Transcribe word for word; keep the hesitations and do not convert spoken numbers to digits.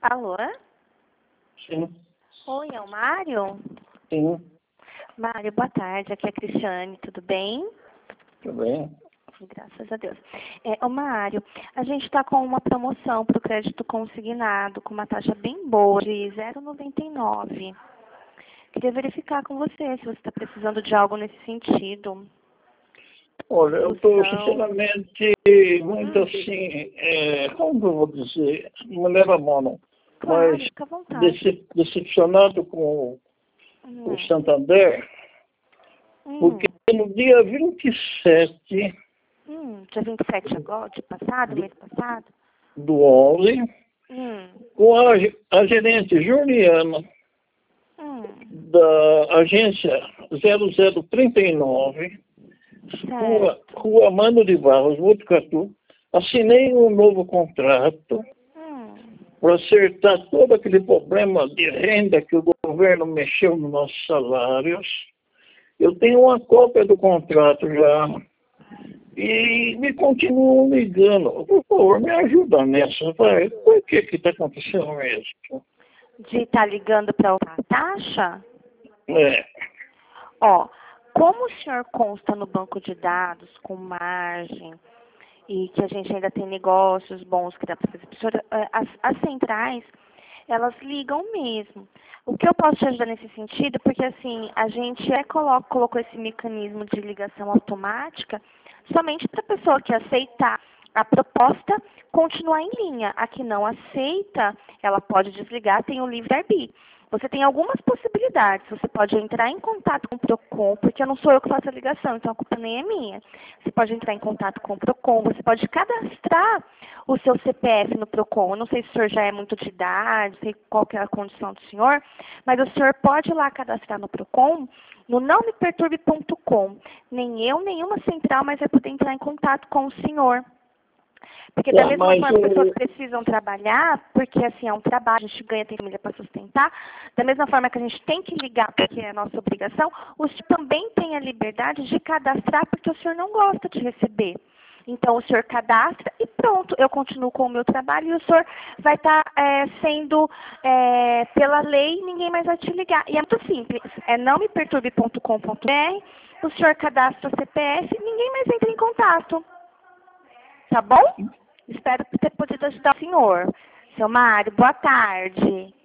Alô? Sim, Oi, é o Mário? sim, Mário, boa tarde. Aqui é a Cristiane, tudo bem? tudo bem. Graças a Deus. É, ô Mário, a gente está com uma promoção para o crédito consignado, com uma taxa bem boa, de zero vírgula noventa e nove. Queria verificar com você se você está precisando de algo nesse sentido. Olha, eu estou Solução. sinceramente muito Hum. assim, é, como que eu vou dizer, não me leva a mão, não. Claro, Mas fica à vontade. dece- decepcionado com Hum. o Santander, Hum. porque no dia vinte e sete Hum. Dia vinte e sete agora, de passado, mês passado? do onze, Hum. com a, ge- a gerente Juliana Hum. da agência zero zero trinta e nove, Rua, Certo. Rua Mano de Barros, Botucatu, assinei um novo contrato Hum. para acertar todo aquele problema de renda que o governo mexeu nos nossos salários. Eu tenho uma cópia do contrato já e me continuam ligando. Por favor, me ajuda nessa, vai. Por que que está acontecendo isso? De estar ligando para outra taxa? É, Ó, como o senhor consta no banco de dados com margem e que a gente ainda tem negócios bons que dá para fazer, pro senhor, eh, as, as centrais, elas ligam mesmo. O que eu posso te ajudar nesse sentido, porque assim, a gente é, colo colocou esse mecanismo de ligação automática somente para a pessoa que aceitar a proposta continuar em linha. A que não aceita, ela pode desligar, tem o livre-arbítrio. Você tem algumas possibilidades. Você pode entrar em contato com o PROCON, porque não sou eu que faço a ligação, então a culpa nem é minha. Você pode entrar em contato com o PROCON, você pode cadastrar o seu C P F no PROCON. Eu não sei se o senhor já é muito de idade, não sei qual que é a condição do senhor, mas o senhor pode ir lá cadastrar no PROCON, no não me perturbe ponto com. Nem eu, nenhuma central, mas vai poder entrar em contato com o senhor. Porque da tá, mesma mas forma, pessoas o, precisam trabalhar, porque assim, é um trabalho, a gente ganha, tem família para sustentar. Da mesma forma que a gente tem que ligar, porque é a nossa obrigação, o senhor também tem a liberdade de cadastrar, porque o senhor não gosta de receber. Então, o senhor cadastra e pronto, eu continuo com o meu trabalho e o senhor vai estar é, sendo, é, pela lei, ninguém mais vai te ligar. E é muito simples, é não me perturbe ponto com ponto br, o senhor cadastra o C P F, ninguém mais entra em contato. Tá bom? Espero ter podido ajudar o senhor. Seu Mário, boa tarde.